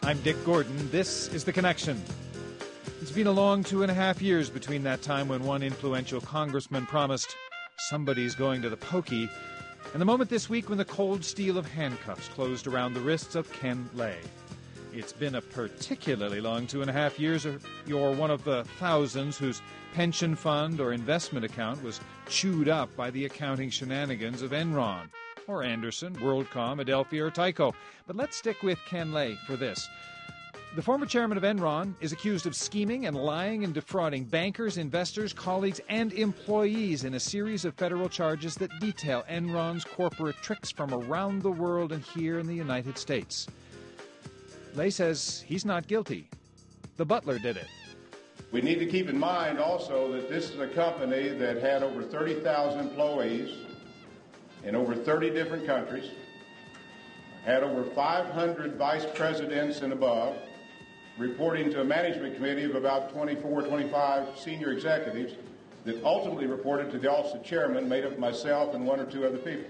I'm Dick Gordon. This is The Connection. It's been a long 2.5 years between that time when one influential congressman promised somebody's going to the pokey and the moment this week when the cold steel of handcuffs closed around the wrists of Ken Lay. It's been a particularly long 2.5 years. You're one of the thousands whose pension fund or investment account was chewed up by the accounting shenanigans of Enron, or Anderson, WorldCom, Adelphia, or Tyco. But let's stick with Ken Lay for this. The former chairman of Enron is accused of scheming and lying and defrauding bankers, investors, colleagues, and employees in a series of federal charges that detail Enron's corporate tricks from around the world and here in the United States. Lay says he's not guilty. The butler did it. We need to keep in mind also that this is a company that had over 30,000 employees in over 30 different countries, had over 500 vice presidents and above, reporting to a management committee of about 24, 25 senior executives that ultimately reported to the office of chairman, made up of myself and one or two other people.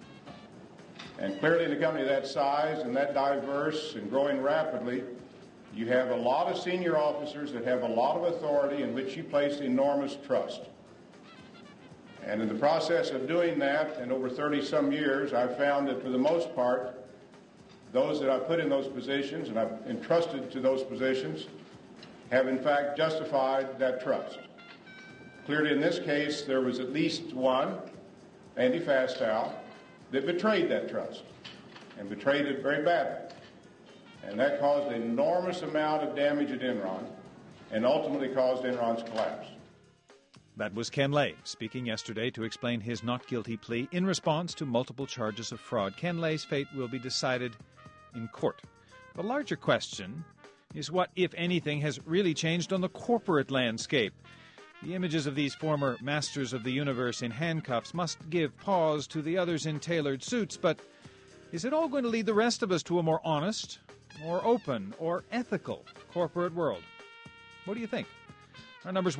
And clearly in a company that size and that diverse and growing rapidly, you have a lot of senior officers that have a lot of authority in which you place enormous trust. And in the process of doing that, and over 30-some years, I've found that for the most part, those that I've put in those positions and I've entrusted to those positions have in fact justified that trust. Clearly in this case, there was at least one, Andy Fastow, that betrayed that trust and betrayed it very badly. And that caused an enormous amount of damage at Enron and ultimately caused Enron's collapse. That was Ken Lay speaking yesterday to explain his not guilty plea in response to multiple charges of fraud. Ken Lay's fate will be decided in court. The larger question is what, if anything, has really changed on the corporate landscape. The images of these former masters of the universe in handcuffs must give pause to the others in tailored suits, but is it all going to lead the rest of us to a more honest, more open, or ethical corporate world? What do you think? Our number's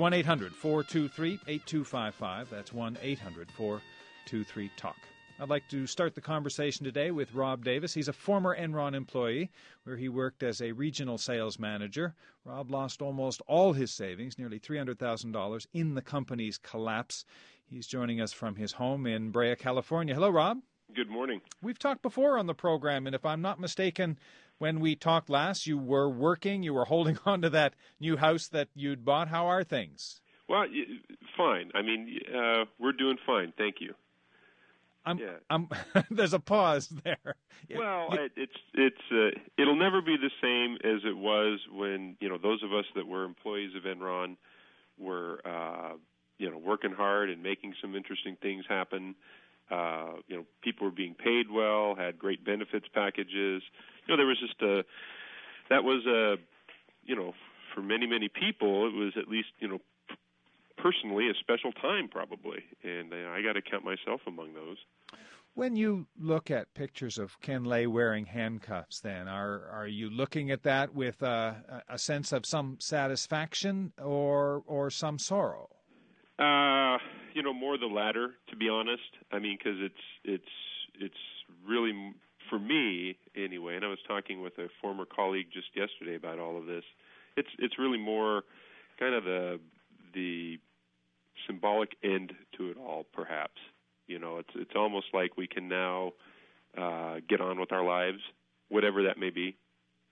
1-800-423-8255. That's 1-800-423-TALK. I'd like to start the conversation today with Rob Davis. He's a former Enron employee where he worked as a regional sales manager. Rob lost almost all his savings, nearly $300,000, in the company's collapse. He's joining us from his home in Brea, California. Hello, Rob. Good morning. We've talked before on the program, and if I'm not mistaken, when we talked last, you were working, you were holding on to that new house that you'd bought. How are things? Well, fine. I mean, we're doing fine. Thank you. There's a pause there. Well, it'll never be the same as it was when, those of us that were employees of Enron were, working hard and making some interesting things happen. People were being paid well, had great benefits packages. There was just for many, many people, it was at least, personally a special time probably. And I got to count myself among those. When you look at pictures of Ken Lay wearing handcuffs, then, are you looking at that with a sense of some satisfaction or some sorrow? More the latter, to be honest. I mean, because it's really, for me anyway, and I was talking with a former colleague just yesterday about all of this, it's really more kind of the symbolic end to it all, perhaps. It's almost like we can now get on with our lives, whatever that may be.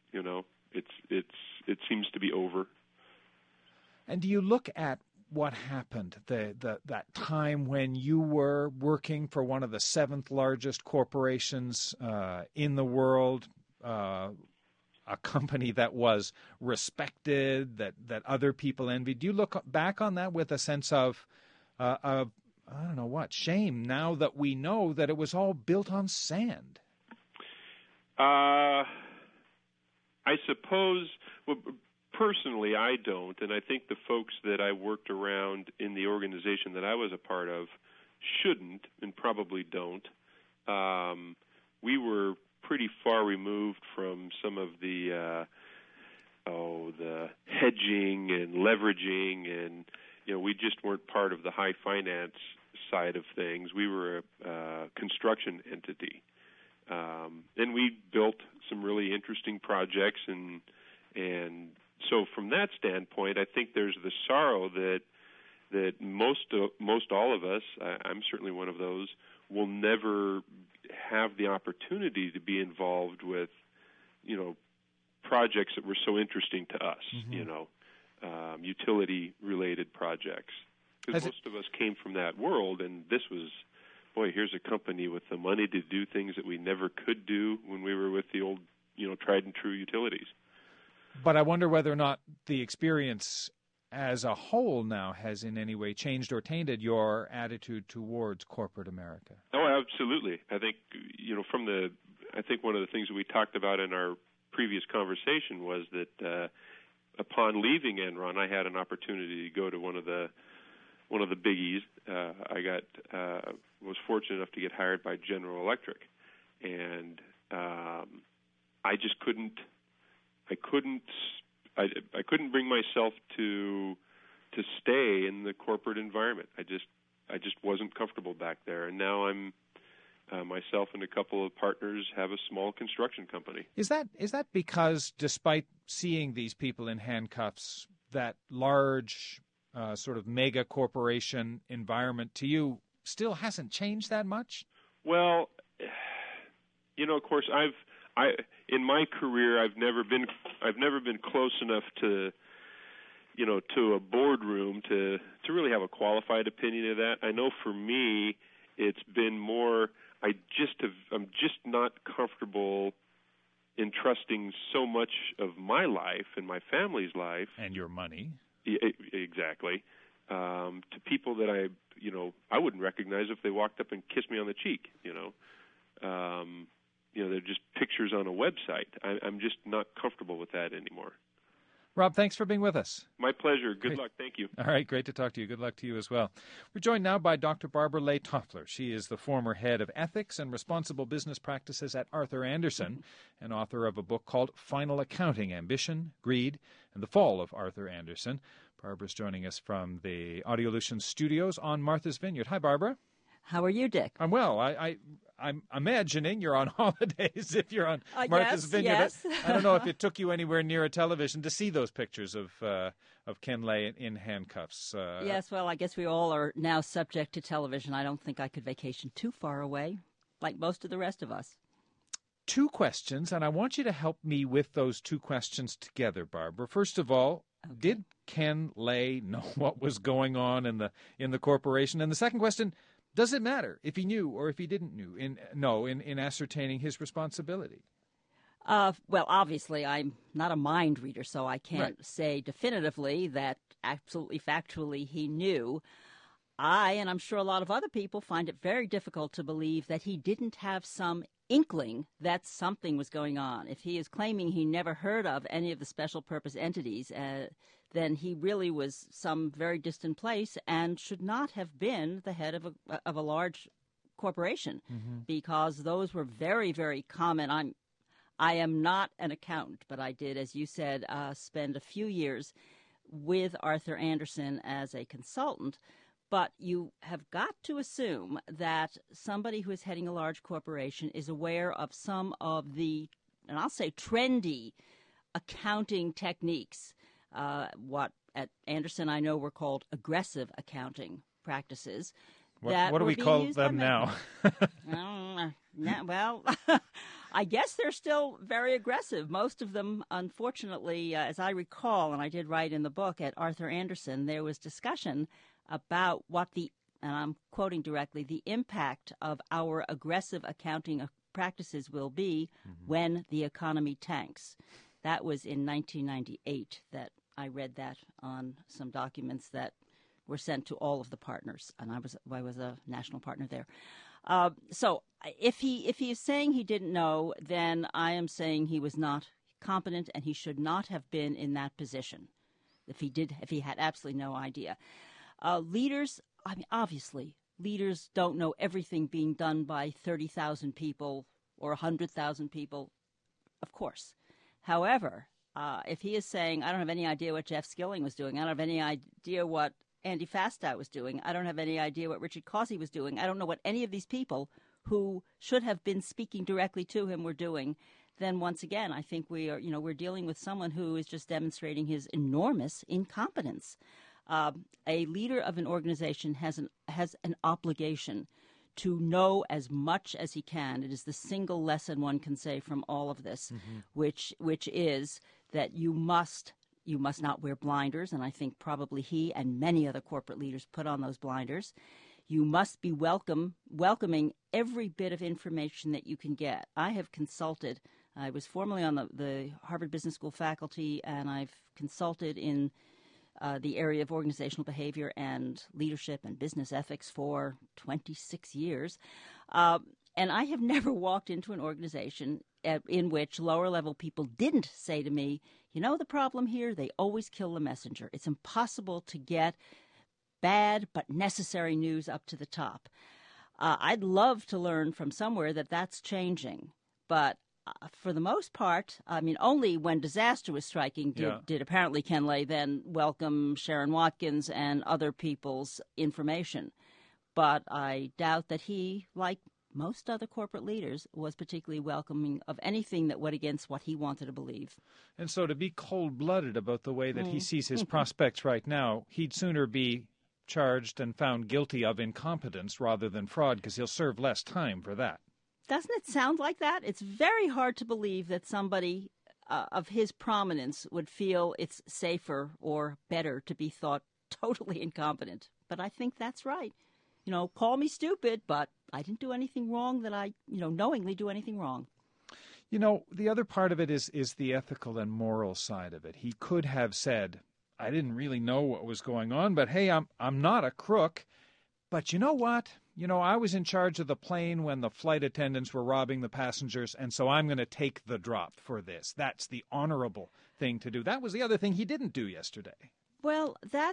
It seems to be over. And do you look at what happened, that time when you were working for one of the 7th largest corporations in the world, a company that was respected, that other people envied? Do you look back on that with a sense of I don't know what, shame, now that we know that it was all built on sand? I suppose, well, personally, I don't, and I think the folks that I worked around in the organization that I was a part of shouldn't and probably don't. We were pretty far removed from some of the hedging and leveraging, and we just weren't part of the high finance side of things. We were a construction entity. And we built some really interesting projects, and so from that standpoint, I think there's the sorrow that most all of us, I'm certainly one of those, will never have the opportunity to be involved with, projects that were so interesting to us, utility-related projects. Because most of us came from that world, and this was, here's a company with the money to do things that we never could do when we were with the old, tried-and-true utilities. But I wonder whether or not the experience as a whole now has in any way changed or tainted your attitude towards corporate America. Oh, absolutely. I think, I think one of the things that we talked about in our previous conversation was that upon leaving Enron, I had an opportunity to go to one of the biggies. I was fortunate enough to get hired by General Electric, and I just couldn't bring myself to stay in the corporate environment. I just wasn't comfortable back there, and now I'm myself and a couple of partners have a small construction company. Is that because, despite seeing these people in handcuffs, that large sort of mega corporation environment to you still hasn't changed that much? Well, of course, in my career, I've never been close enough to a boardroom to really have a qualified opinion of that. I know for me, it's been more. I'm just not comfortable entrusting so much of my life and my family's life and your money, exactly, to people that I wouldn't recognize if they walked up and kissed me on the cheek. They're just pictures on a website. I'm just not comfortable with that anymore. Rob, thanks for being with us. My pleasure. Good luck. Thank you. All right. Great to talk to you. Good luck to you as well. We're joined now by Dr. Barbara Leigh Toffler. She is the former head of ethics and responsible business practices at Arthur Andersen and author of a book called Final Accounting, Ambition, Greed, and the Fall of Arthur Andersen. Barbara's joining us from the Audiolution studios on Martha's Vineyard. Hi, Barbara. How are you, Dick? I'm well. I'm imagining you're on holidays if you're on Martha's Vineyard. Yes. I don't know if it took you anywhere near a television to see those pictures of Ken Lay in handcuffs. Yes, well, I guess we all are now subject to television. I don't think I could vacation too far away, like most of the rest of us. Two questions, and I want you to help me with those two questions together, Barbara. First of all, did Ken Lay know what was going on in the corporation? And the second question, does it matter if he knew or if he didn't know in ascertaining his responsibility? Well, obviously, I'm not a mind reader, so I can't say definitively that absolutely factually he knew. And I'm sure a lot of other people, find it very difficult to believe that he didn't have some inkling that something was going on. If he is claiming he never heard of any of the special purpose entities, then he really was some very distant place and should not have been the head of a large corporation, because those were very, very common. I am not an accountant, but I did, as you said, spend a few years with Arthur Andersen as a consultant. But you have got to assume that somebody who is heading a large corporation is aware of some of the, and I'll say trendy, accounting techniques. What at Andersen I know were called aggressive accounting practices. What do we call them now? Well, I guess they're still very aggressive. Most of them, unfortunately, as I recall, and I did write in the book at Arthur Andersen, there was discussion about what and I'm quoting directly, the impact of our aggressive accounting practices will be when the economy tanks. That was in 1998 that I read that on some documents that were sent to all of the partners, and I was a national partner there. So if he is saying he didn't know, then I am saying he was not competent and he should not have been in that position. If he had absolutely no idea. Leaders, obviously, leaders don't know everything being done by 30,000 people or 100,000 people, of course. However, if he is saying, I don't have any idea what Jeff Skilling was doing, I don't have any idea what Andy Fastow was doing, I don't have any idea what Richard Causey was doing, I don't know what any of these people who should have been speaking directly to him were doing, then once again, I think we're dealing with someone who is just demonstrating his enormous incompetence. A leader of an organization has an obligation to know as much as he can. It is the single lesson one can say from all of this, which is that you must not wear blinders, and I think probably he and many other corporate leaders put on those blinders. You must be welcoming every bit of information that you can get. I have consulted. I was formerly on the Harvard Business School faculty, and I've consulted in the area of organizational behavior and leadership and business ethics for 26 years. And I have never walked into an organization in which lower-level people didn't say to me, the problem here, they always kill the messenger. It's impossible to get bad but necessary news up to the top. I'd love to learn from somewhere that that's changing, but for the most part, only when disaster was striking did apparently Ken Lay then welcome Sharon Watkins and other people's information. But I doubt that he, like most other corporate leaders, was particularly welcoming of anything that went against what he wanted to believe. And so to be cold-blooded about the way that he sees his prospects right now, he'd sooner be charged and found guilty of incompetence rather than fraud, because he'll serve less time for that. Doesn't it sound like that? It's very hard to believe that somebody of his prominence would feel it's safer or better to be thought totally incompetent. But I think that's right. Call me stupid, but I didn't do anything wrong that I, knowingly do anything wrong. The other part of it is the ethical and moral side of it. He could have said, I didn't really know what was going on, but hey, I'm not a crook. But you know what? I was in charge of the plane when the flight attendants were robbing the passengers, and so I'm going to take the drop for this. That's the honorable thing to do. That was the other thing he didn't do yesterday. Well,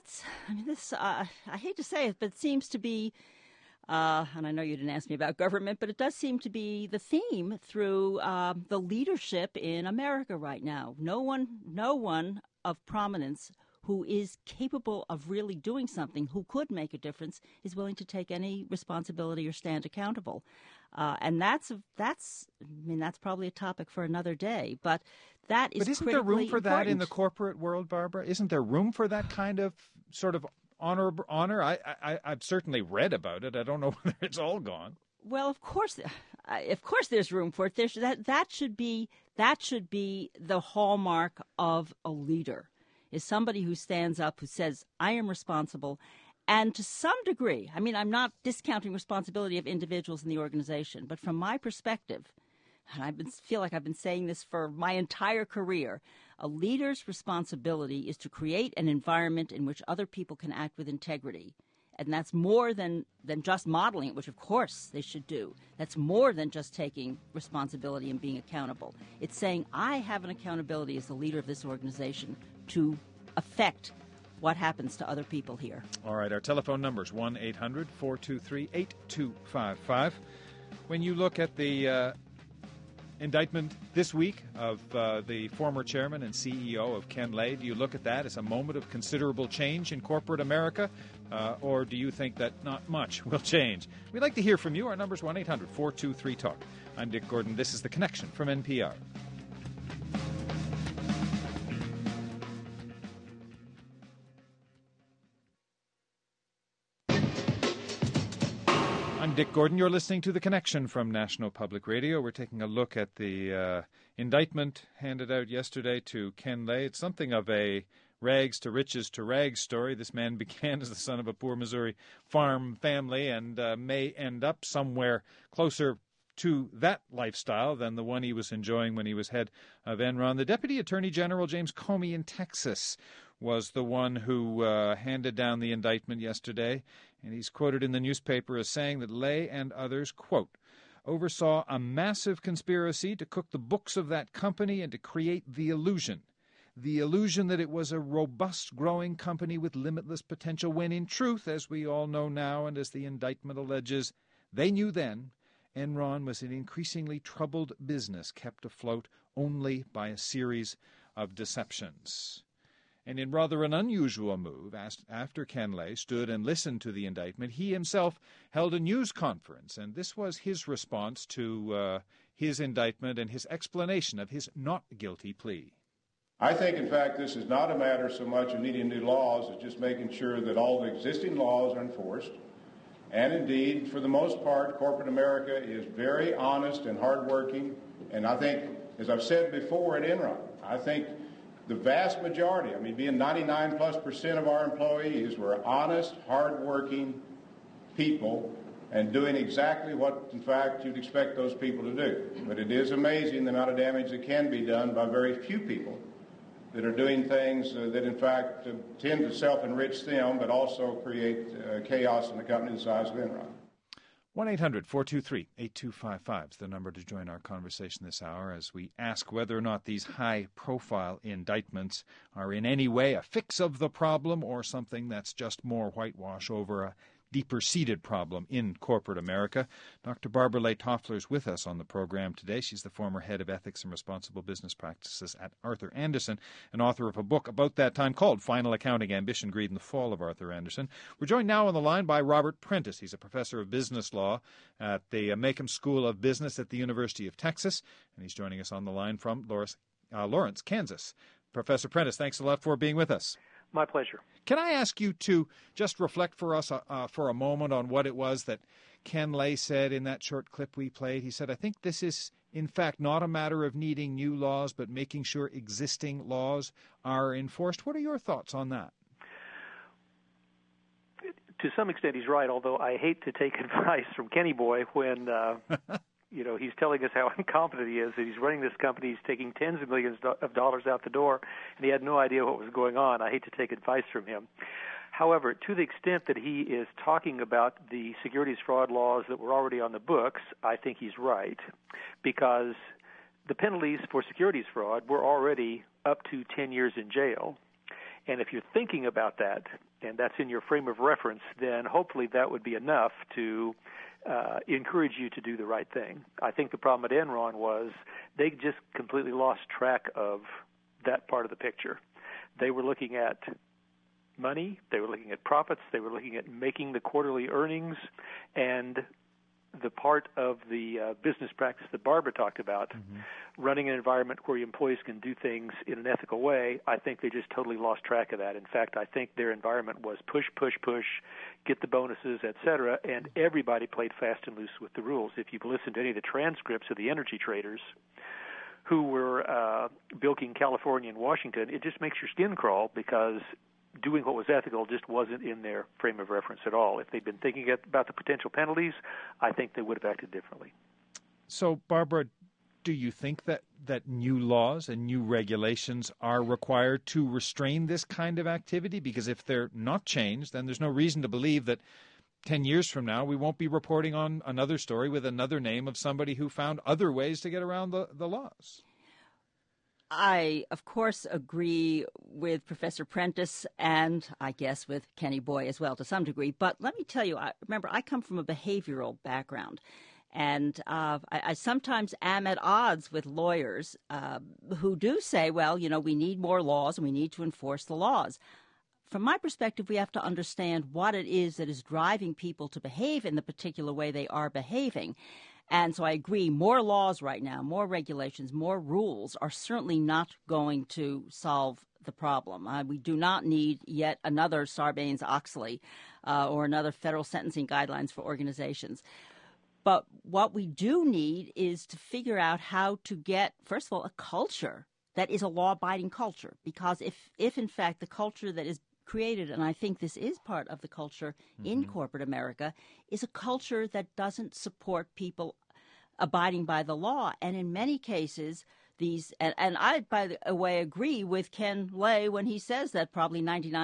I hate to say it, but it seems to be, and I know you didn't ask me about government, but it does seem to be the theme through the leadership in America right now. No one of prominence who is capable of really doing something, who could make a difference, is willing to take any responsibility or stand accountable. And that's probably a topic for another day. But that is. But isn't there room for that in the corporate world, Barbara? Isn't there room for that kind of sort of honor? I've certainly read about it. I don't know whether it's all gone. Well, of course there's room for it. That should be the hallmark of a leader. Is somebody who stands up, who says, I am responsible. And to some degree, I'm not discounting responsibility of individuals in the organization, but from my perspective, and I feel like I've been saying this for my entire career, a leader's responsibility is to create an environment in which other people can act with integrity. And that's more than just modeling it, which of course they should do. That's more than just taking responsibility and being accountable. It's saying, I have an accountability as the leader of this organization to affect what happens to other people here. All right, our telephone number is 1-800-423-8255. When you look at the indictment this week of the former chairman and CEO of Ken Lay, do you look at that as a moment of considerable change in corporate America, or do you think that not much will change? We'd like to hear from you. Our number is 1-800-423-TALK. I'm Dick Gordon. This is The Connection from NPR. I'm Dick Gordon. You're listening to The Connection from National Public Radio. We're taking a look at the indictment handed out yesterday to Ken Lay. It's something of a rags to riches to rags story. This man began as the son of a poor Missouri farm family and may end up somewhere closer to that lifestyle than the one he was enjoying when he was head of Enron. The Deputy Attorney General James Comey in Texas was the one who handed down the indictment yesterday, and he's quoted in the newspaper as saying that Lay and others, quote, oversaw a massive conspiracy to cook the books of that company and to create the illusion that it was a robust, growing company with limitless potential, when in truth, as we all know now and as the indictment alleges, they knew then Enron was an increasingly troubled business kept afloat only by a series of deceptions. And in rather an unusual move, after Ken Lay stood and listened to the indictment, he himself held a news conference. And this was his response to his indictment and his explanation of his not guilty plea. I think, in fact, this is not a matter so much of needing new laws as just making sure that all the existing laws are enforced. And indeed, for the most part, corporate America is very honest and hardworking. And I think, as I've said before at Enron, I think the vast majority, being 99+% of our employees were honest, hardworking people and doing exactly what, in fact, you'd expect those people to do. But it is amazing the amount of damage that can be done by very few people that are doing things that, in fact, tend to self-enrich them, but also create chaos in a company the size of Enron. 1-800-423-8255 is the number to join our conversation this hour as we ask whether or not these high-profile indictments are in any way a fix of the problem or something that's just more whitewash over a deeper-seated problem in corporate America. Dr. Barbara Leigh Toffler is with us on the program today. She's the former head of ethics and responsible business practices at Arthur Andersen and author of a book about that time called Final Accounting, Ambition, Greed, and the Fall of Arthur Andersen. We're joined now on the line by Robert Prentice. He's a professor of business law at the Macomb School of Business at the University of Texas, and he's joining us on the line from Lawrence, Kansas. Professor Prentice, thanks a lot for being with us. My pleasure. Can I ask you to just reflect for us for a moment on what it was that Ken Lay said in that short clip we played? He said, I think this is, in fact, not a matter of needing new laws, but making sure existing laws are enforced. What are your thoughts on that? To some extent, he's right, although I hate to take advice from Kenny Boy when he's telling us how incompetent he is, that he's running this company, he's taking tens of millions of dollars out the door, and he had no idea what was going on. I hate to take advice from him. However, to the extent that he is talking about the securities fraud laws that were already on the books, I think he's right, because the penalties for securities fraud were already up to 10 years in jail. And if you're thinking about that, and that's in your frame of reference, then hopefully that would be enough to encourage you to do the right thing. I think the problem at Enron was they just completely lost track of that part of the picture. They were looking at money, they were looking at profits, they were looking at making the quarterly earnings, and the part of the business practice that Barbara talked about, running an environment where your employees can do things in an ethical way, I think they just totally lost track of that. In fact, I think their environment was push, get the bonuses, et cetera, and everybody played fast and loose with the rules. If you've listened to any of the transcripts of the energy traders who were bilking California and Washington, it just makes your skin crawl because doing what was ethical just wasn't in their frame of reference at all. If they'd been thinking about the potential penalties, I think they would have acted differently. So, Barbara, do you think that new laws and new regulations are required to restrain this kind of activity? Because if they're not changed, then there's no reason to believe that 10 years from now we won't be reporting on another story with another name of somebody who found other ways to get around the laws. I, of course, agree with Professor Prentice and I guess with Kenny Boy as well to some degree. But let me tell you, remember, I come from a behavioral background. And I sometimes am at odds with lawyers who do say, well, we need more laws and we need to enforce the laws. From my perspective, we have to understand what it is that is driving people to behave in the particular way they are behaving. And so I agree, more laws right now, more regulations, more rules are certainly not going to solve the problem. We do not need yet another Sarbanes-Oxley or another federal sentencing guidelines for organizations. But what we do need is to figure out how to get, first of all, a culture that is a law-abiding culture. Because if in fact the culture that is created, and I think this is part of the culture in corporate America, is a culture that doesn't support people abiding by the law. And in many cases, and I, by the way, agree with Ken Lay when he says that probably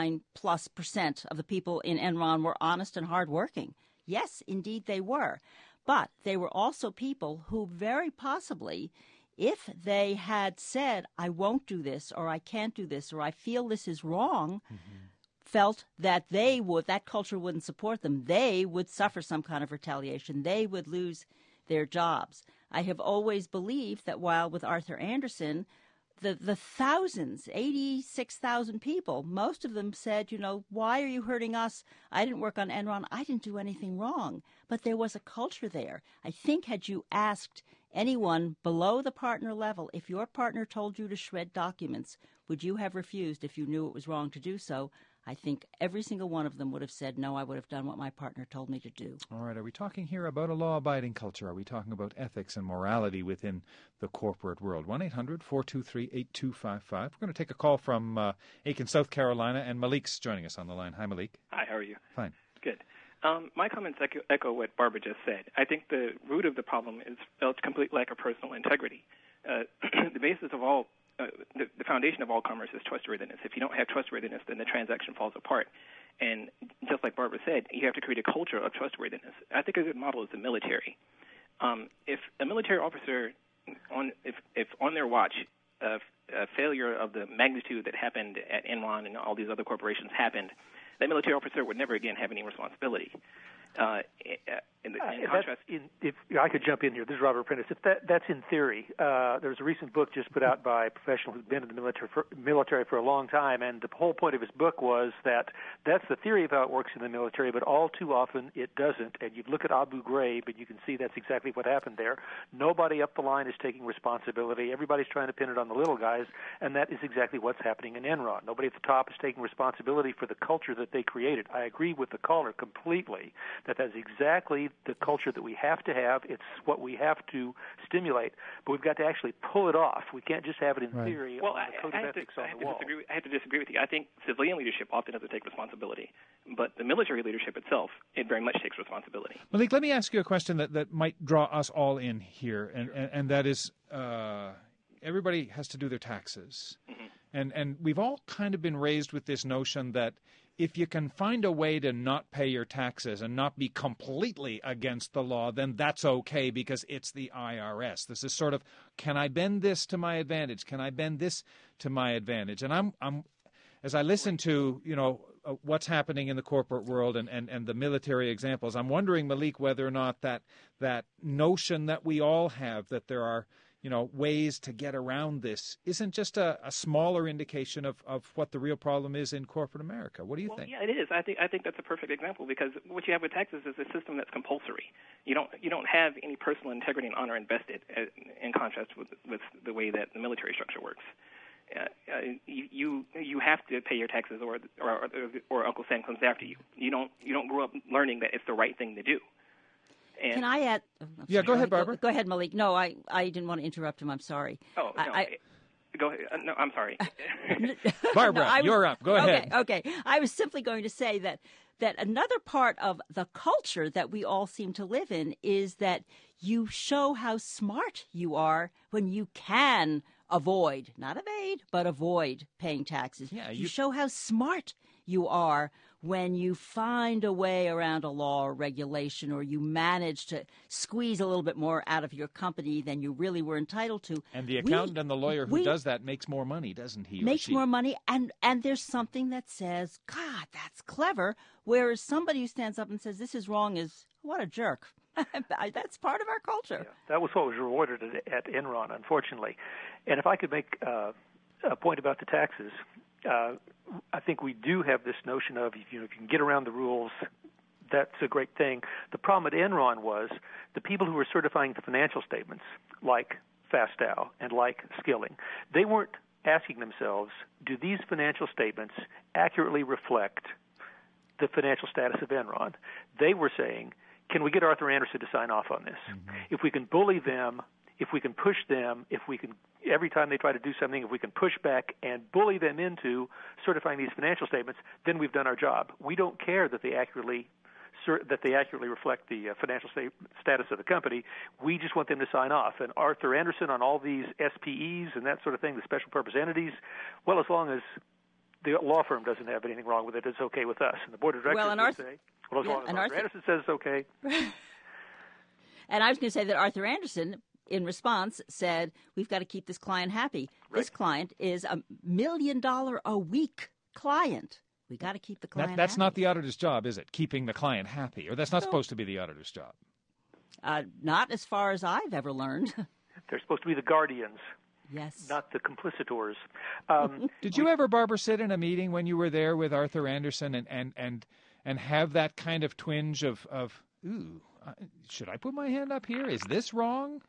99+% of the people in Enron were honest and hardworking. Yes, indeed they were. But they were also people who very possibly, if they had said, I won't do this, or I can't do this, or I feel this is wrong, felt that that culture wouldn't support them. They would suffer some kind of retaliation. They would lose their jobs. I have always believed that while with Arthur Andersen, the thousands, 86,000 people, most of them said, why are you hurting us? I didn't work on Enron. I didn't do anything wrong. But there was a culture there. I think had you asked anyone below the partner level, if your partner told you to shred documents, would you have refused if you knew it was wrong to do so? I think every single one of them would have said, no, I would have done what my partner told me to do. All right. Are we talking here about a law-abiding culture? Are we talking about ethics and morality within the corporate world? 1-800-423-8255. We're going to take a call from Aiken, South Carolina, and Malik's joining us on the line. Hi, Malik. Hi, how are you? Fine. Good. My comments echo what Barbara just said. I think the root of the problem is a complete lack of personal integrity. The basis of all the foundation of all commerce is trustworthiness. If you don't have trustworthiness, then the transaction falls apart. And just like Barbara said, you have to create a culture of trustworthiness. I think a good model is the military. If a military officer, if on their watch, a failure of the magnitude that happened at Enron and all these other corporations happened, that military officer would never again have any responsibility. In contrast, if I could jump in here, this is Robert Prentice. If that's in theory, there's a recent book just put out by a professional who's been in the military for a long time, and the whole point of his book was that that's the theory of how it works in the military, but all too often it doesn't. And you look at Abu Ghraib, and you can see that's exactly what happened there. Nobody up the line is taking responsibility. Everybody's trying to pin it on the little guys, and that is exactly what's happening in Enron. Nobody at the top is taking responsibility for the culture that they created. I agree with the caller completely that that's exactly the culture that we have to have. It's what we have to stimulate, but we've got to actually pull it off. We can't just have it in theory on the code of ethics on the wall. I have to disagree with you. I think civilian leadership often doesn't take responsibility, but the military leadership itself, it very much takes responsibility. Malik, let me ask you a question that might draw us all in here, and that is everybody has to do their taxes. Mm-hmm. And we've all kind of been raised with this notion that if you can find a way to not pay your taxes and not be completely against the law, then that's okay because it's the IRS. This is sort of, can I bend this to my advantage? Can I bend this to my advantage? And I'm as I listen to, what's happening in the corporate world and the military examples, I'm wondering, Malik, whether or not that notion that we all have that there are ways to get around this isn't just a smaller indication of what the real problem is in corporate America. What do you think? Yeah, it is. I think that's a perfect example because what you have with taxes is a system that's compulsory. You don't have any personal integrity and honor invested in contrast with the way that the military structure works. You have to pay your taxes or Uncle Sam comes after you. You don't grow up learning that it's the right thing to do. Can I add? Yeah, go ahead, Barbara. Go ahead, Malik. No, I didn't want to interrupt him. I'm sorry. Oh, no. Go ahead. No, I'm sorry. Barbara, you're up. Go ahead. Okay. I was simply going to say that another part of the culture that we all seem to live in is that you show how smart you are when you can avoid, not evade, but avoid paying taxes. Yeah, you show how smart you are when you find a way around a law or regulation, or you manage to squeeze a little bit more out of your company than you really were entitled to. And the accountant and the lawyer who does that makes more money, doesn't he? Makes more money, and there's something that says, God, that's clever, whereas somebody who stands up and says, this is wrong is, what a jerk. That's part of our culture. Yeah, that was what was rewarded at Enron, unfortunately. And if I could make a point about the taxes, I think we do have this notion of if you can get around the rules, that's a great thing. The problem at Enron was the people who were certifying the financial statements, like Fastow and like Skilling, they weren't asking themselves, do these financial statements accurately reflect the financial status of Enron? They were saying, can we get Arthur Andersen to sign off on this? Mm-hmm. If we can bully them, if we can push them, if we can, every time they try to do something, if we can push back and bully them into certifying these financial statements, then we've done our job. We don't care that they accurately reflect the financial status of the company. We just want them to sign off. And Arthur Andersen on all these SPEs and that sort of thing, the special purpose entities, well, as long as the law firm doesn't have anything wrong with it, it's okay with us. And the board of directors would say, well, as long as Arthur Andersen says it's okay. And I was going to say that Arthur Andersen, in response, said, we've got to keep this client happy. Right. This client is $1 million a week client. We got to keep the client That's happy. Not the auditor's job, is it? Keeping the client happy. Or that's not supposed to be the auditor's job. Not as far as I've ever learned. They're supposed to be the guardians. Yes. not the complicitors. Did you ever, Barbara, sit in a meeting when you were there with Arthur Andersen and have that kind of twinge of ooh, should I put my hand up here? Is this wrong?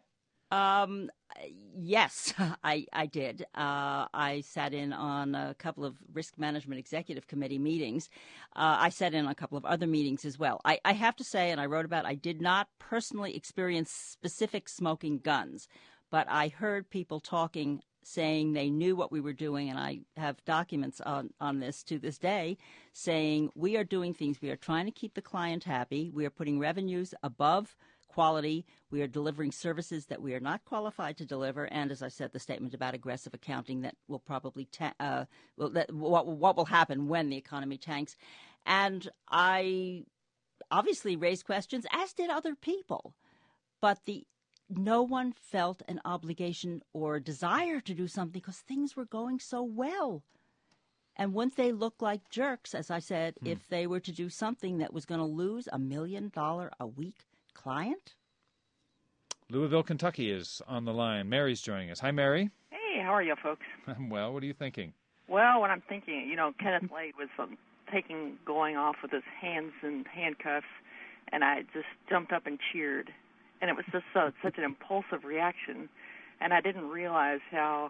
Yes, I did. I sat in on a couple of risk management executive committee meetings. I sat in on a couple of other meetings as well. I have to say, and I wrote about, I did not personally experience specific smoking guns, but I heard people talking, saying they knew what we were doing, and I have documents on this to this day, saying we are doing things. We are trying to keep the client happy. We are putting revenues above quality. We are delivering services that we are not qualified to deliver, and as I said, the statement about aggressive accounting that will probably what will happen when the economy tanks. And I obviously raised questions, as did other people, but no one felt an obligation or desire to do something because things were going so well. And wouldn't they look like jerks, as I said, if they were to do something that was going to lose $1 million a week client? Louisville, Kentucky is on the line. Mary's joining us. Hi, Mary. Hey, how are you, folks? I'm well. What are you thinking? Well, what I'm thinking, Kenneth Lay was going off with his hands in handcuffs, and I just jumped up and cheered. And it was just such an impulsive reaction, and I didn't realize how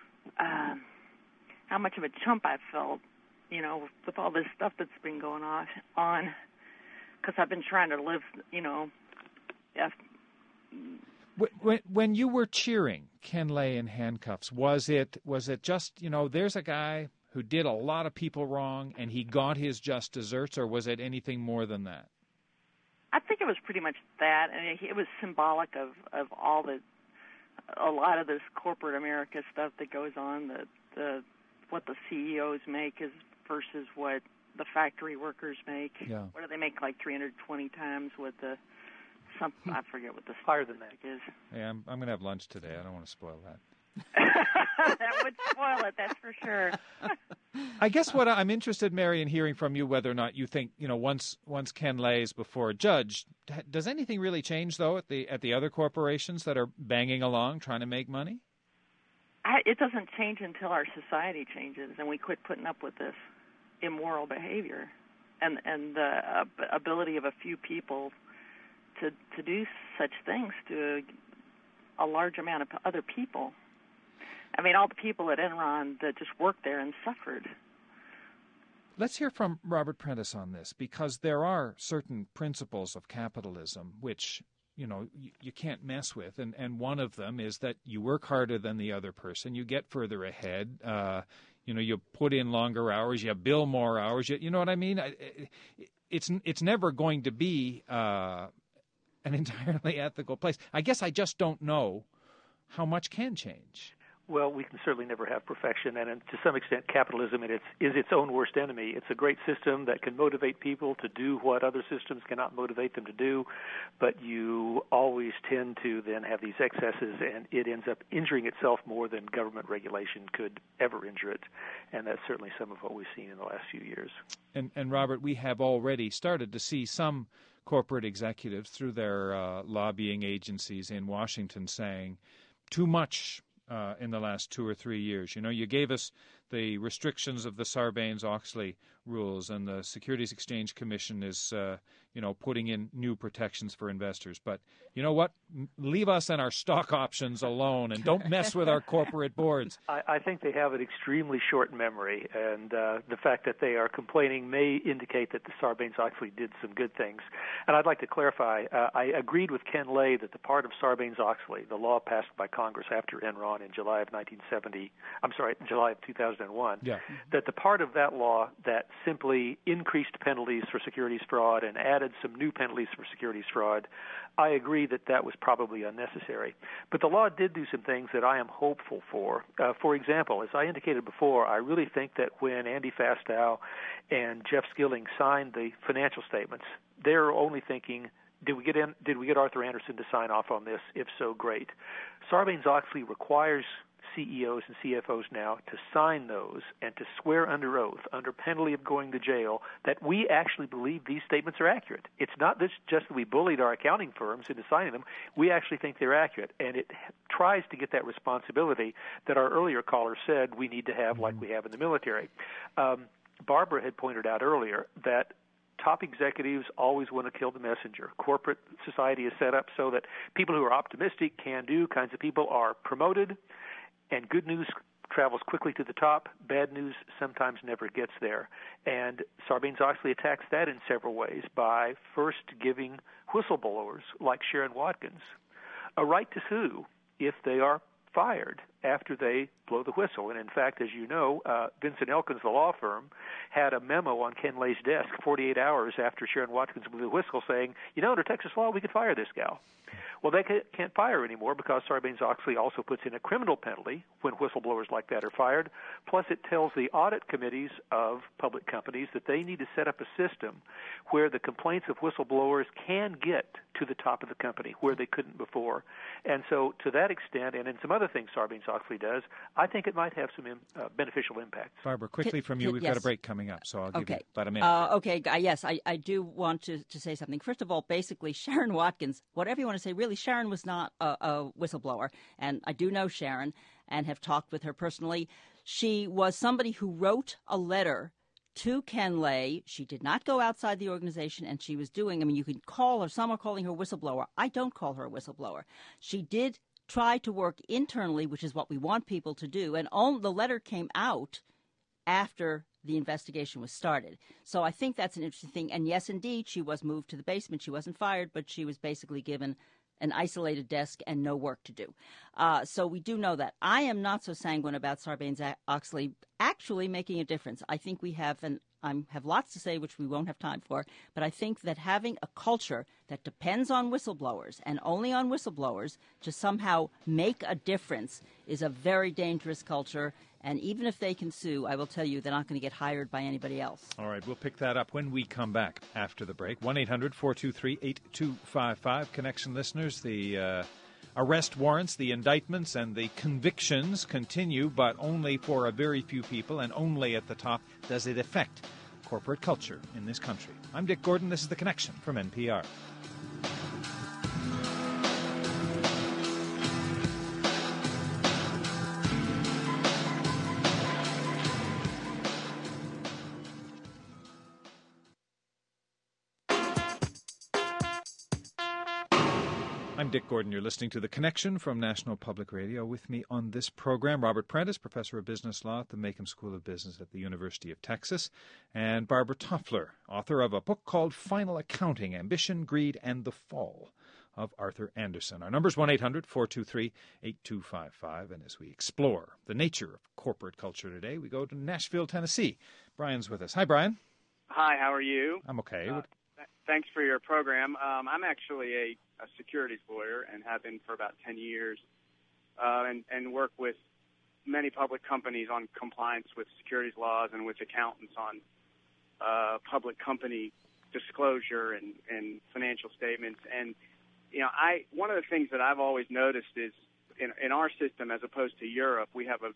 much of a chump I felt, with all this stuff that's been going on, because I've been trying to live, When you were cheering Ken Lay in handcuffs, was it just, there's a guy who did a lot of people wrong and he got his just desserts, or was it anything more than that? I think it was pretty much that, and it was symbolic of a lot of this corporate America stuff that goes on, what the CEOs make versus what the factory workers make. Yeah. What do they make, like 320 times what I forget what the higher than that is. Yeah, I'm going to have lunch today. I don't want to spoil that. That would spoil it, that's for sure. I guess what I'm interested, Mary, in hearing from you, whether or not you think, once Ken Lay's before a judge, does anything really change, though, at the other corporations that are banging along trying to make money? It doesn't change until our society changes and we quit putting up with this immoral behavior and the ability of a few people to do such things to a large amount of other people. I mean, all the people at Enron that just worked there and suffered. Let's hear from Robert Prentice on this, because there are certain principles of capitalism which, you can't mess with. And one of them is that you work harder than the other person. You get further ahead. You put in longer hours. You bill more hours. You know what I mean? It's never going to be an entirely ethical place. I guess I just don't know how much can change. Well, we can certainly never have perfection, and to some extent, capitalism is its own worst enemy. It's a great system that can motivate people to do what other systems cannot motivate them to do, but you always tend to then have these excesses, and it ends up injuring itself more than government regulation could ever injure it, and that's certainly some of what we've seen in the last few years. And Robert, we have already started to see some corporate executives through their lobbying agencies in Washington saying too much in the last 2 or 3 years. You gave us the restrictions of the Sarbanes-Oxley rules, and the Securities Exchange Commission is, putting in new protections for investors. But you know what? Leave us and our stock options alone, and don't mess with our corporate boards. I think they have an extremely short memory, and the fact that they are complaining may indicate that the Sarbanes-Oxley did some good things. And I'd like to clarify, I agreed with Ken Lay that the part of Sarbanes-Oxley, the law passed by Congress after Enron in July of 2001, that the part of that law that simply increased penalties for securities fraud and added some new penalties for securities fraud, I agree that that was probably unnecessary. But the law did do some things that I am hopeful for. For example, as I indicated before, I really think that when Andy Fastow and Jeff Skilling signed the financial statements, they're only thinking, did we get Arthur Andersen to sign off on this? If so, great. Sarbanes-Oxley requires CEOs and CFOs now to sign those and to swear under oath, under penalty of going to jail, that we actually believe these statements are accurate. It's not just that we bullied our accounting firms into signing them. We actually think they're accurate, and it tries to get that responsibility that our earlier caller said we need to have like we have in the military. Barbara had pointed out earlier that top executives always want to kill the messenger. Corporate society is set up so that people who are optimistic, can-do kinds of people are promoted, and good news travels quickly to the top. Bad news sometimes never gets there. And Sarbanes-Oxley attacks that in several ways by first giving whistleblowers like Sharon Watkins a right to sue if they are fired after they blow the whistle. And in fact, as you know, Vincent Elkins, the law firm, had a memo on Ken Lay's desk 48 hours after Sharon Watkins blew the whistle saying, under Texas law, we could fire this gal. Well, they can't fire anymore because Sarbanes-Oxley also puts in a criminal penalty when whistleblowers like that are fired. Plus, it tells the audit committees of public companies that they need to set up a system where the complaints of whistleblowers can get to the top of the company where they couldn't before. And so to that extent, and in some other things Sarbanes-Oxley does, I think it might have some beneficial impacts. Barbara, quickly from you, we've got a break coming up, so I'll give you about a minute. Yes, I do want to say something. First of all, basically, Sharon Watkins, whatever you want to say, really, Sharon was not a whistleblower, and I do know Sharon and have talked with her personally. She was somebody who wrote a letter to Ken Lay. She did not go outside the organization, and she was you can call her, some are calling her a whistleblower. I don't call her a whistleblower. She did try to work internally, which is what we want people to do, and the letter came out after the investigation was started. So I think that's an interesting thing. And yes, indeed, she was moved to the basement. She wasn't fired, but she was basically given an isolated desk and no work to do. So we do know that. I am not so sanguine about Sarbanes-Oxley actually making a difference. I think we have, and I have lots to say, which we won't have time for, but I think that having a culture that depends on whistleblowers and only on whistleblowers to somehow make a difference is a very dangerous culture. And even if they can sue, I will tell you they're not going to get hired by anybody else. All right, we'll pick that up when we come back after the break. 1-800-423-8255. Connection listeners, the arrest warrants, the indictments, and the convictions continue, but only for a very few people and only at the top does it affect corporate culture in this country. I'm Dick Gordon. This is The Connection from NPR. I'm Dick Gordon. You're listening to The Connection from National Public Radio. With me on this program, Robert Prentice, professor of business law at the Macomb School of Business at the University of Texas, and Barbara Toffler, author of a book called Final Accounting, Ambition, Greed, and the Fall of Arthur Andersen. Our number's 1-800-423-8255, and as we explore the nature of corporate culture today, we go to Nashville, Tennessee. Brian's with us. Hi, Brian. Hi, how are you? I'm okay. Thanks for your program. I'm actually a securities lawyer and have been for about 10 years and work with many public companies on compliance with securities laws and with accountants on public company disclosure and financial statements. And, one of the things that I've always noticed is in our system, as opposed to Europe, I have a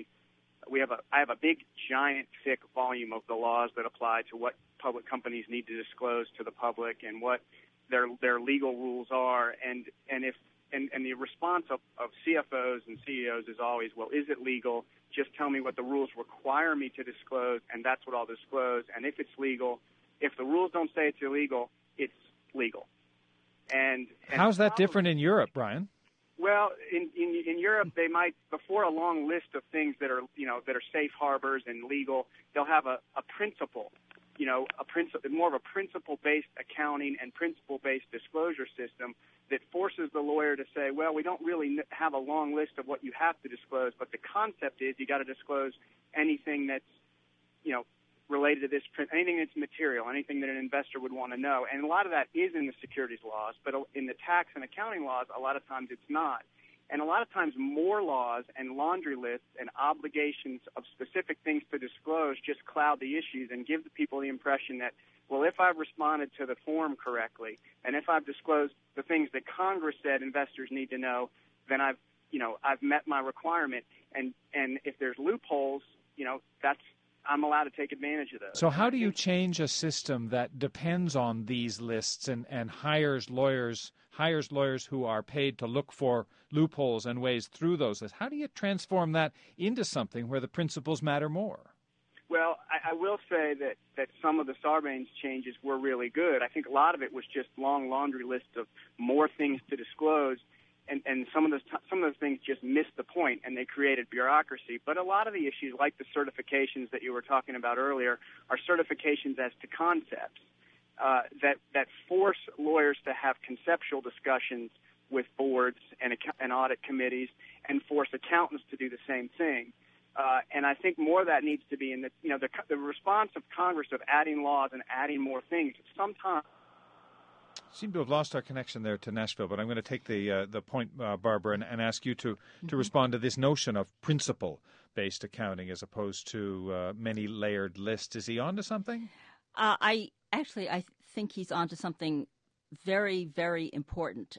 big, giant, thick volume of the laws that apply to what public companies need to disclose to the public and what their legal rules are. And the response of CFOs and CEOs is always, well, is it legal? Just tell me what the rules require me to disclose, and that's what I'll disclose. And if it's legal, if the rules don't say it's illegal, it's legal. And how's that different in Europe, Brian? Well, in Europe, they might, before a long list of things that are safe harbors and legal, they'll have a principle, more of a principle-based accounting and principle-based disclosure system that forces the lawyer to say, well, we don't really have a long list of what you have to disclose, but the concept is you got to disclose anything that's, related to this, anything that's material, anything that an investor would want to know. And a lot of that is in the securities laws, but in the tax and accounting laws, a lot of times it's not. And a lot of times more laws and laundry lists and obligations of specific things to disclose just cloud the issues and give the people the impression that, well, if I've responded to the form correctly and if I've disclosed the things that Congress said investors need to know, then I've I've met my requirement, and if there's loopholes, I'm allowed to take advantage of those. So how do you change a system that depends on these lists and hires lawyers who are paid to look for loopholes and ways through those lists? How do you transform that into something where the principles matter more? Well, I will say that some of the Sarbanes changes were really good. I think a lot of it was just long laundry lists of more things to disclose, and some of those things just missed the point, and they created bureaucracy. But a lot of the issues, like the certifications that you were talking about earlier, are certifications as to concepts that force lawyers to have conceptual discussions with boards and audit committees, and force accountants to do the same thing. And I think more of that needs to be in the response of Congress of adding laws and adding more things. Sometimes seem to have lost our connection there to Nashville, but I'm going to take the point, Barbara, and ask you to respond to this notion of principle-based accounting as opposed to many layered lists. Is he onto something? I think he's onto something very, very important.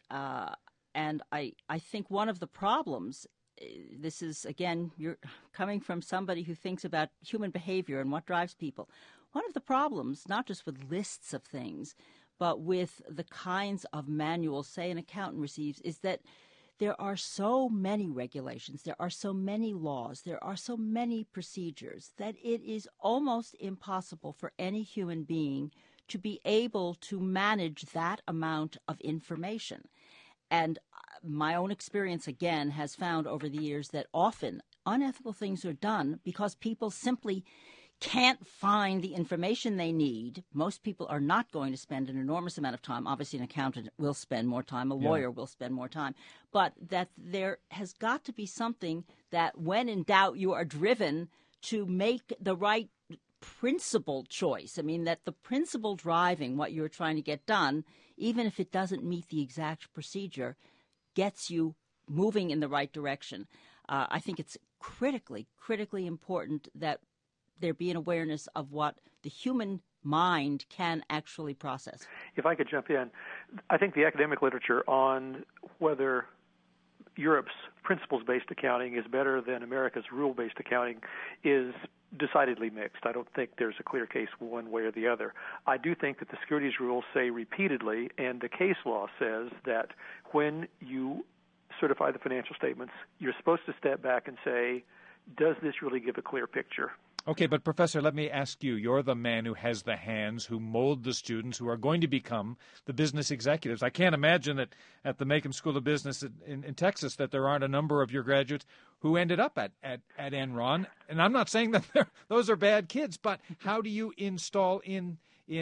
And I think one of the problems, this is, again, you're coming from somebody who thinks about human behavior and what drives people. One of the problems, not just with lists of things, but with the kinds of manuals, say, an accountant receives, is that there are so many regulations, there are so many laws, there are so many procedures that it is almost impossible for any human being to be able to manage that amount of information. And my own experience, again, has found over the years that often unethical things are done because people simply can't find the information they need. Most people are not going to spend an enormous amount of time. Obviously, an accountant will spend more time. A lawyer will spend more time. But that there has got to be something that, when in doubt, you are driven to make the right principled choice. I mean, that the principle driving what you're trying to get done, even if it doesn't meet the exact procedure, gets you moving in the right direction. I think it's critically important that there be an awareness of what the human mind can actually process. If I could jump in, I think the academic literature on whether Europe's principles-based accounting is better than America's rule-based accounting is decidedly mixed. I don't think there's a clear case one way or the other. I do think that the securities rules say repeatedly, and the case law says, that when you certify the financial statements, you're supposed to step back and say, does this really give a clear picture? Okay, but Professor, let me ask you. You're the man who has the hands, who mold the students, who are going to become the business executives. I can't imagine that at the Macomb School of Business in Texas that there aren't a number of your graduates who ended up at Enron. And I'm not saying that those are bad kids, but how do you install in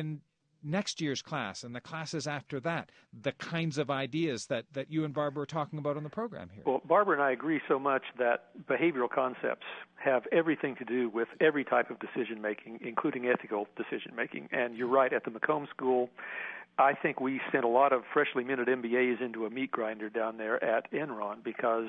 next year's class and the classes after that the kinds of ideas that you and Barbara are talking about on the program here? Well, Barbara and I agree so much that behavioral concepts have everything to do with every type of decision-making, including ethical decision-making. And you're right, at the Macomb School, I think we sent a lot of freshly minted MBAs into a meat grinder down there at Enron because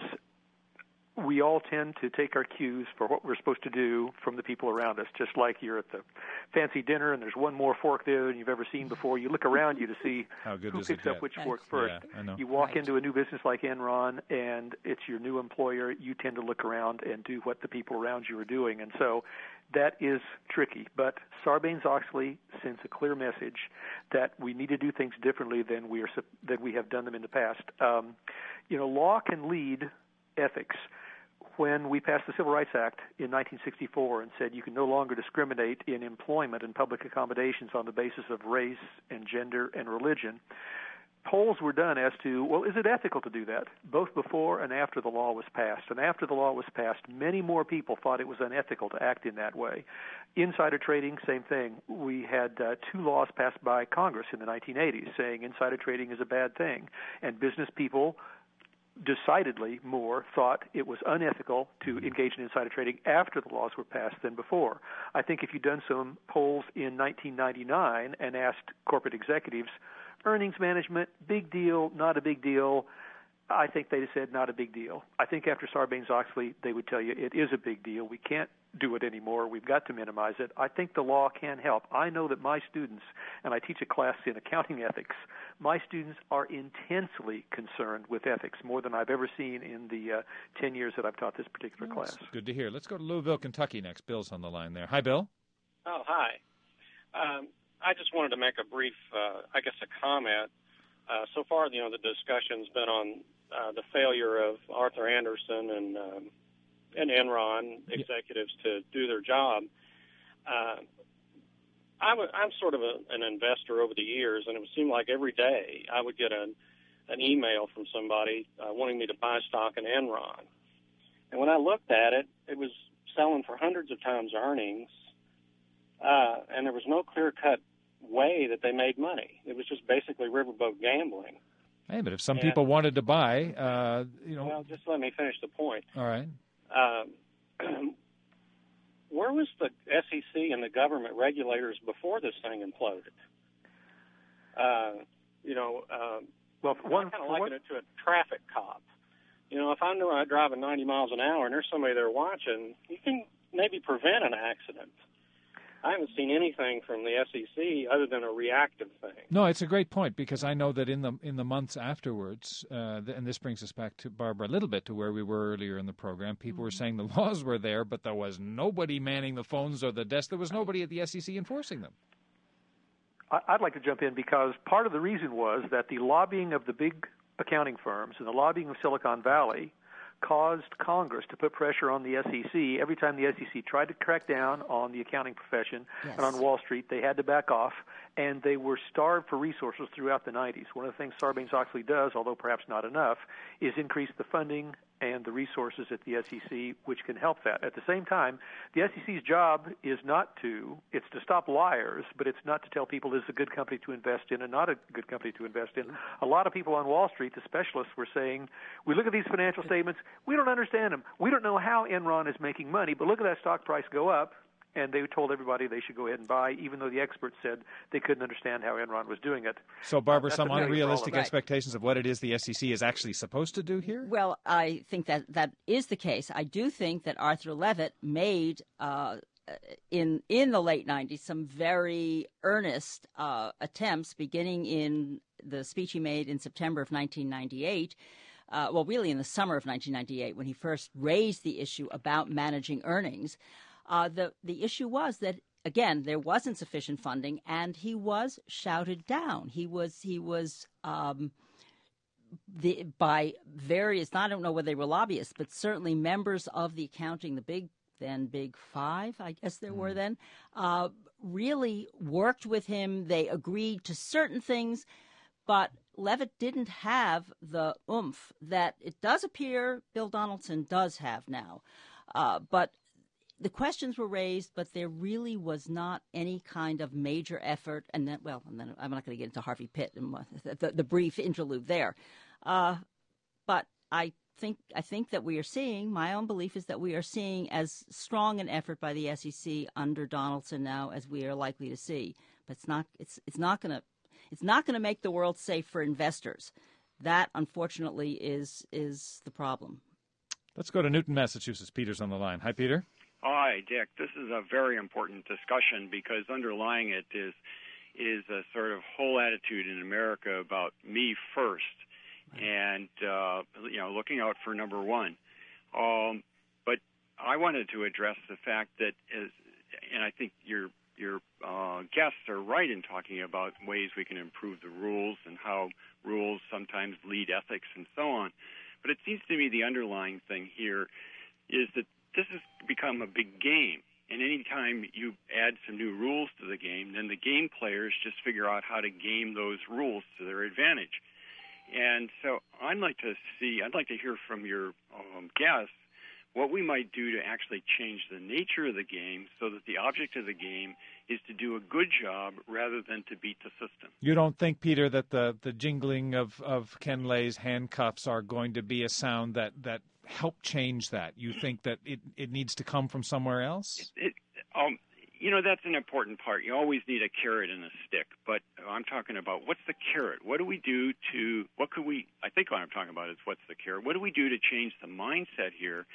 we all tend to take our cues for what we're supposed to do from the people around us, just like you're at the fancy dinner and there's one more fork there than you've ever seen before. You look around you to see who picks up which fork first. Yeah, I know. You walk into a new business like Enron and it's your new employer. You tend to look around and do what the people around you are doing. And so that is tricky. But Sarbanes-Oxley sends a clear message that we need to do things differently than we have done them in the past. Law can lead ethics. When we passed the Civil Rights Act in 1964 and said you can no longer discriminate in employment and public accommodations on the basis of race and gender and religion, polls were done as to, well, is it ethical to do that, both before and after the law was passed? And after the law was passed, many more people thought it was unethical to act in that way. Insider trading, same thing. We had 2 laws passed by Congress in the 1980s saying insider trading is a bad thing, and business people decidedly more thought it was unethical to engage in insider trading after the laws were passed than before. I think if you'd done some polls in 1999 and asked corporate executives, earnings management, big deal, not a big deal, I think they'd have said not a big deal. I think after Sarbanes-Oxley, they would tell you it is a big deal. We can't do it anymore. We've got to minimize it. I think the law can help. I know that my students, and I teach a class in accounting ethics, my students are intensely concerned with ethics, more than I've ever seen in the 10 years that I've taught this particular class. Good to hear. Let's go to Louisville, Kentucky next. Bill's on the line there. Hi, Bill. Oh, hi. I just wanted to make a brief, a comment. So far, the discussion's been on the failure of Arthur Andersen and Enron executives to do their job. I'm sort of an investor over the years, and it would seem like every day I would get an email from somebody wanting me to buy stock in Enron. And when I looked at it, it was selling for hundreds of times earnings, and there was no clear-cut way that they made money. It was just basically riverboat gambling. Hey, but if some people wanted to buy, Well, just let me finish the point. All right. Where was the SEC and the government regulators before this thing imploded? Well, I kind of liken it to a traffic cop. If I know I'm driving 90 miles an hour and there's somebody there watching, you can maybe prevent an accident. I haven't seen anything from the SEC other than a reactive thing. No, it's a great point, because I know that in the months afterwards, and this brings us back to Barbara a little bit to where we were earlier in the program, people were saying the laws were there, but there was nobody manning the phones or the desk. There was nobody at the SEC enforcing them. I'd like to jump in because part of the reason was that the lobbying of the big accounting firms and the lobbying of Silicon Valley caused Congress to put pressure on the SEC. Every time the SEC tried to crack down on the accounting profession and on Wall Street, they had to back off, and they were starved for resources throughout the 90s. One of the things Sarbanes-Oxley does, although perhaps not enough, is increase the funding and the resources at the SEC, which can help that. At the same time, the SEC's job is it's to stop liars, but it's not to tell people this is a good company to invest in and not a good company to invest in. A lot of people on Wall Street, the specialists, were saying, we look at these financial statements, we don't understand them. We don't know how Enron is making money, but look at that stock price go up. And they told everybody they should go ahead and buy, even though the experts said they couldn't understand how Enron was doing it. So, Barbara, some unrealistic expectations of what it is the SEC is actually supposed to do here? Well, I think that is the case. I do think that Arthur Levitt made, in the late 90s, some very earnest attempts, beginning in the speech he made in September of 1998, really in the summer of 1998, when he first raised the issue about managing earnings. The issue was that, again, there wasn't sufficient funding, and he was shouted down. He was by various, I don't know whether they were lobbyists, but certainly members of the accounting, the big five, I guess there were then, really worked with him. They agreed to certain things, but Levitt didn't have the oomph that it does appear Bill Donaldson does have now. But the questions were raised, but there really was not any kind of major effort. And then I'm not going to get into Harvey Pitt and the brief interlude there. But I think that we are seeing, my own belief is that we are seeing as strong an effort by the SEC under Donaldson now as we are likely to see. But it's not going to make the world safe for investors. That, unfortunately, is the problem. Let's go to Newton, Massachusetts. Peter's on the line. Hi, Peter. Hi, Dick. This is a very important discussion because underlying it is a sort of whole attitude in America about me first, and looking out for number one. But I wanted to address the fact that, and I think your guests are right in talking about ways we can improve the rules and how rules sometimes lead ethics and so on. But it seems to me the underlying thing here is that this has become a big game, and any time you add some new rules to the game, then the game players just figure out how to game those rules to their advantage. And so I'd like to hear from your guests what we might do to actually change the nature of the game so that the object of the game is to do a good job rather than to beat the system. You don't think, Peter, that the jingling of Ken Lay's handcuffs are going to be a sound that help change that? You think that it needs to come from somewhere else? That's an important part. You always need a carrot and a stick, but I'm talking about what's the carrot? I think what I'm talking about is what's the carrot? What do we do to change the mindset here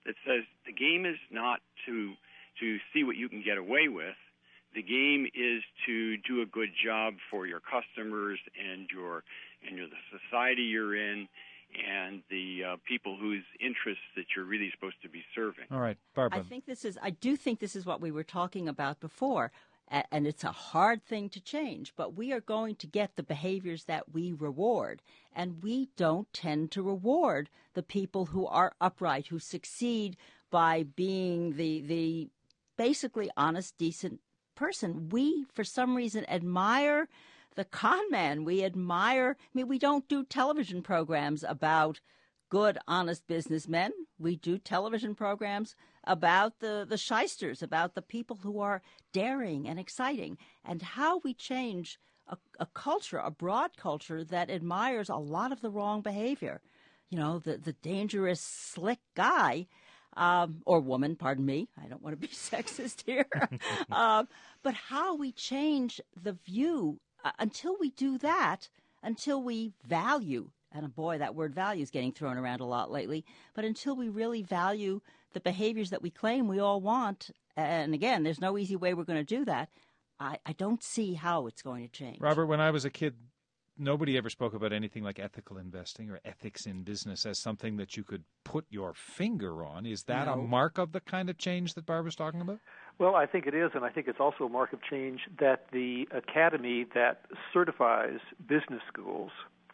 that says the game is not to see what you can get away with. The game is to do a good job for your customers and the society you're in and the people whose interests that you're really supposed to be serving. All right, Barbara. I do think this is what we were talking about before, and it's a hard thing to change, but we are going to get the behaviors that we reward, and we don't tend to reward the people who are upright, who succeed by being the basically honest, decent person. We, for some reason, admire the con man. We we don't do television programs about good, honest businessmen. We do television programs about the shysters, about the people who are daring and exciting, and how we change a culture, a broad culture that admires a lot of the wrong behavior. You know, the dangerous, slick guy, or woman, pardon me. I don't want to be sexist here. But how we change the view, until we do that, until we value, and boy, that word value is getting thrown around a lot lately, but until we really value the behaviors that we claim we all want, and again, there's no easy way we're going to do that, I don't see how it's going to change. Robert, when I was a kid, nobody ever spoke about anything like ethical investing or ethics in business as something that you could put your finger on. Is that a mark of the kind of change that Barbara's talking about? Well, I think it is, and I think it's also a mark of change that the academy that certifies business schools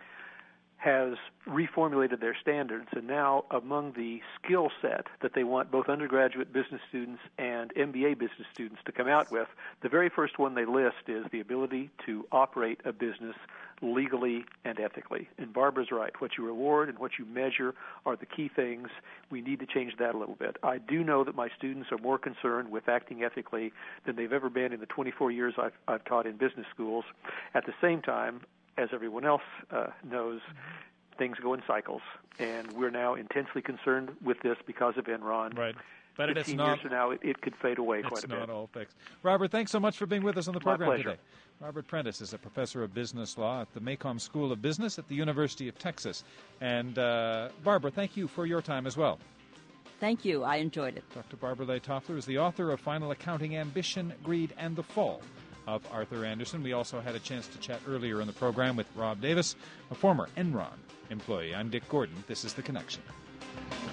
has reformulated their standards, and now among the skill set that they want both undergraduate business students and MBA business students to come out with, the very first one they list is the ability to operate a business legally and ethically. And Barbara's right. What you reward and what you measure are the key things. We need to change that a little bit. I do know that my students are more concerned with acting ethically than they've ever been in the 24 years I've taught in business schools. At the same time, as everyone else knows, things go in cycles, and we're now intensely concerned with this because of Enron. Right. But 15 years from now, it could fade away quite a bit. It's not all fixed. Robert, thanks so much for being with us on the program My pleasure. today. Robert Prentice is a professor of business law at the Maycomb School of Business at the University of Texas. And Barbara, thank you for your time as well. Thank you. I enjoyed it. Dr. Barbara Leigh Toffler is the author of Final Accounting, Ambition, Greed, and the Fall of Arthur Andersen. We also had a chance to chat earlier in the program with Rob Davis, a former Enron employee. I'm Dick Gordon. This is The Connection.